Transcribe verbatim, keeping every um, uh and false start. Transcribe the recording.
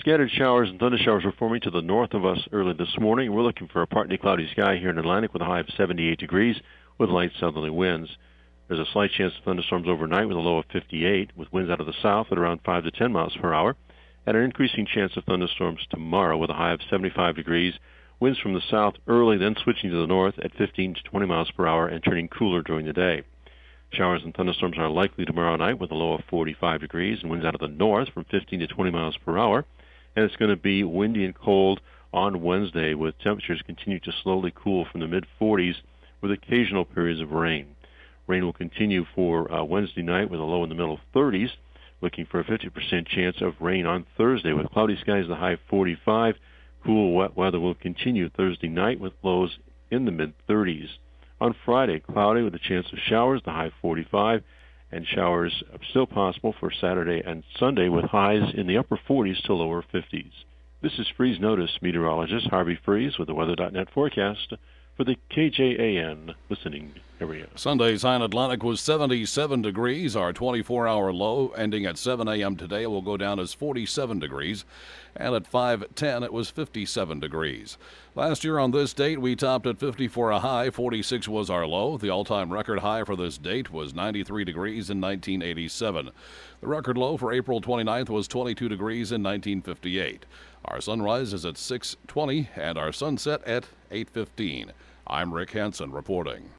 scattered showers and thundershowers were forming to the north of us early this morning. We're looking for a partly cloudy sky here in Atlantic with a high of seventy-eight degrees with light southerly winds. There's a slight chance of thunderstorms overnight with a low of fifty-eight, with winds out of the south at around five to ten miles per hour, and an increasing chance of thunderstorms tomorrow with a high of seventy-five degrees. Winds from the south early, then switching to the north at fifteen to twenty miles per hour and turning cooler during the day. Showers and thunderstorms are likely tomorrow night with a low of forty-five degrees and winds out of the north from fifteen to twenty miles per hour. And it's going to be windy and cold on Wednesday with temperatures continue to slowly cool from the mid forties with occasional periods of rain. Rain will continue for uh, Wednesday night with a low in the middle thirties. Looking for a fifty percent chance of rain on Thursday with cloudy skies, the high of forty-five. Cool wet weather will continue Thursday night with lows in the mid thirties. On Friday, cloudy with a chance of showers, the high forty-five, and showers still possible for Saturday and Sunday with highs in the upper forties to lower fifties. This is Freeze Notice meteorologist Harvey Freeze with the weather dot net forecast for the K J A N listening area. Sunday's high in Atlantic was seventy-seven degrees. Our twenty-four hour low ending at seven a.m. today will go down as forty-seven degrees. And at five ten, it was fifty-seven degrees. Last year on this date, we topped at fifty for a high. forty-six was our low. The all-time record high for this date was ninety-three degrees in nineteen eighty-seven. The record low for April twenty-ninth was twenty-two degrees in nineteen fifty-eight. Our sunrise is at six twenty and our sunset at eight fifteen. I'm Rick Hansen reporting.